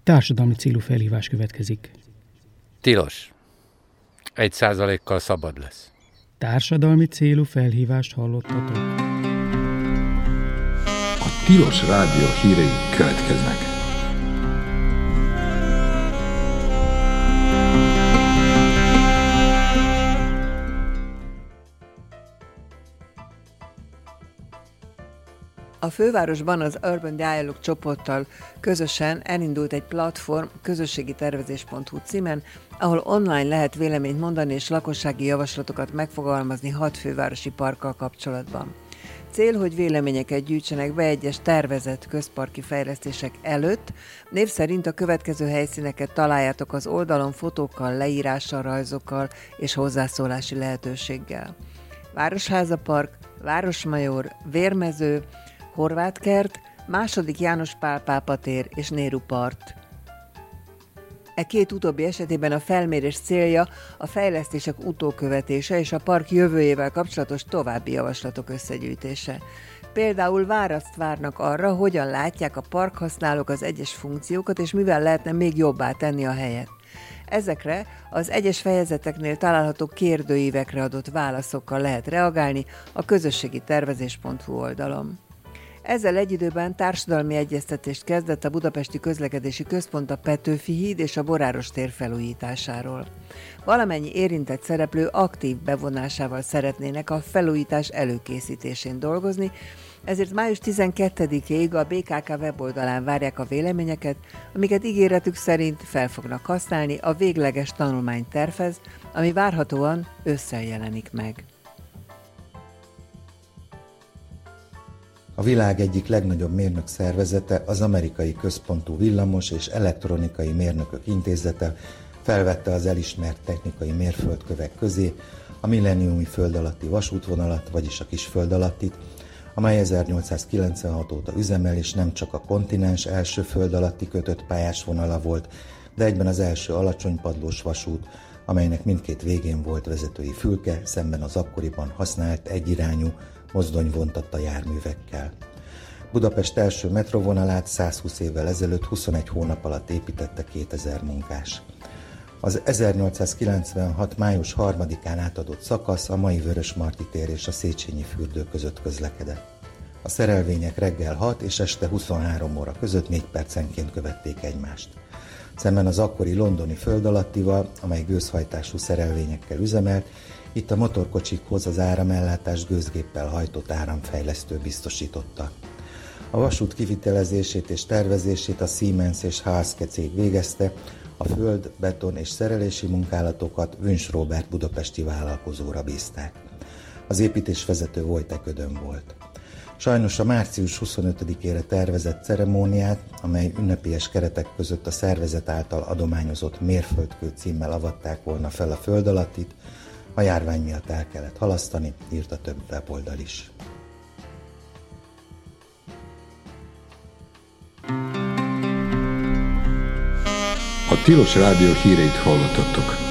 Társadalmi célú felhívás következik. Tilos. 1%-kal szabad lesz. Társadalmi célú felhívást hallottatok. A Tilos Rádió hírei következnek. A fővárosban az Urban Dialogue csoporttal közösen elindult egy platform közösségitervezés.hu címen, ahol online lehet véleményt mondani és lakossági javaslatokat megfogalmazni 6 fővárosi parkkal kapcsolatban. Cél, hogy véleményeket gyűjtsenek be egyes tervezett közparki fejlesztések előtt. Név szerint a következő helyszíneket találjátok az oldalon fotókkal, leírással, rajzokkal és hozzászólási lehetőséggel. Városháza Park, Városmajor, Vérmező, Horváthkert, II. János Pál pápa tér és Nehru part. E két utóbbi esetében a felmérés célja a fejlesztések utókövetése és a park jövőjével kapcsolatos további javaslatok összegyűjtése. Például választ várnak arra, hogyan látják a parkhasználók az egyes funkciókat, és mivel lehetne még jobbá tenni a helyet. Ezekre az egyes fejezeteknél található kérdőívekre adott válaszokkal lehet reagálni a közösségitervezés.hu oldalon. Ezzel egy időben társadalmi egyeztetést kezdett a Budapesti Közlekedési Központ a Petőfi híd és a Boráros tér felújításáról. Valamennyi érintett szereplő aktív bevonásával szeretnének a felújítás előkészítésén dolgozni, ezért május 12-ig a BKK weboldalán várják a véleményeket, amiket ígéretük szerint fel fognak használni a végleges tanulmánytervhez, ami várhatóan ősszel jelenik meg. A világ egyik legnagyobb mérnök szervezete, az Amerikai Központú Villamos és Elektronikai Mérnökök Intézete felvette az elismert technikai mérföldkövek közé a milleniumi föld alatti vasútvonalat, vagyis a kisföld alattit, amely 1896 óta üzemel, és nem csak a kontinens első föld alatti kötött pályás vonala volt, de egyben az első alacsonypadlós vasút, amelynek mindkét végén volt vezetői fülke, szemben az akkoriban használt egyirányú mozdonyvontatta járművekkel. Budapest első metrovonalát 120 évvel ezelőtt 21 hónap alatt építette 2000 munkás. Az 1896. május 3-án átadott szakasz a mai Vörösmarty tér és a Széchenyi fürdő között közlekedett. A szerelvények reggel 6 és este 23 óra között 4 percenként követték egymást. Szemben az akkori londoni föld alattival, amely gőzhajtású szerelvényekkel üzemelt, itt a motorkocsikhoz az áramellátást gőzgéppel hajtott áramfejlesztő biztosította. A vasút kivitelezését és tervezését a Siemens és HSK cég végezte, a föld, beton és szerelési munkálatokat Wünsch Róbert budapesti vállalkozóra bízták. Az építésvezető Wojtek Ödön volt. Sajnos a március 25-ére tervezett ceremóniát, amely ünnepélyes keretek között a szervezet által adományozott mérföldkő címmel avatták volna fel a föld alattit, a járvány miatt el kellett halasztani, írta több weboldal is. A Tilos Rádió híreit hallottatok.